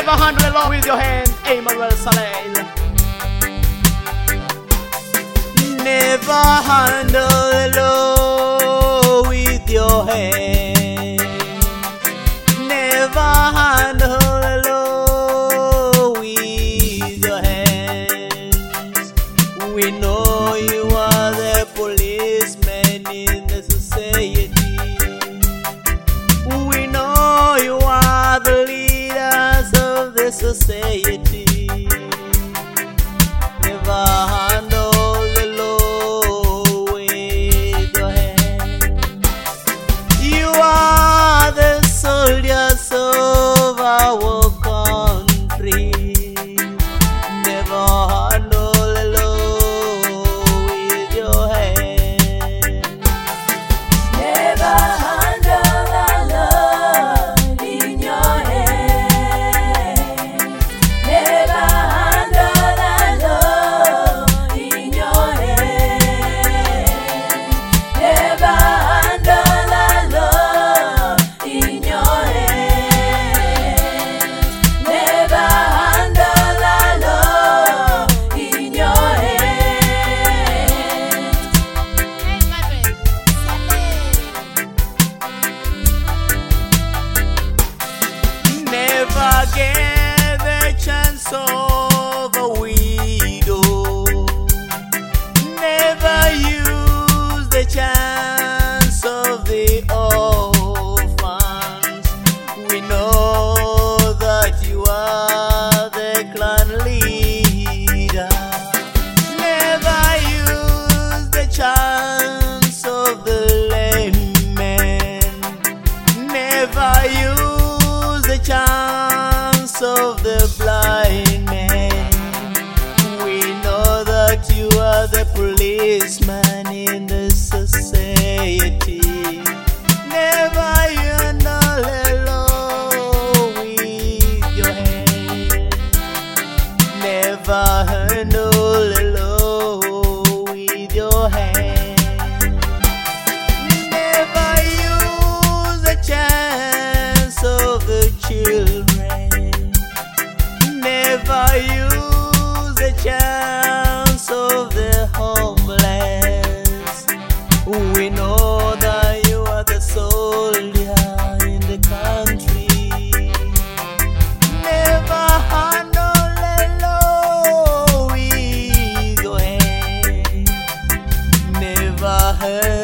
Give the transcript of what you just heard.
Never handle love with your hand, Emmanuel Saleh. Never handle love with your hand. Never handle love with your hands. We know you are the policeman in the society. We know you are the leaders of the society. Never handle the law with your hand. You are the soldiers of our country. Never handle the law with your hand. Never handle the law in your hand. Never handle the law in your hand. Never handle the law in your hand. Never handle the law in your hand. Never get the chance of a widow. Never use the chance of the orphans. We know that you are the clan leader. Never use the chance of the lame man. Never use the chance of the blind man. We know that you are the policeman in the society. Never handle the law with your hand. Never handle the law with your hand. Never use the chance of the children. Never use the chance of the homeless. We know that you are the soldier in the country. Never handle the law with your hand. Never handle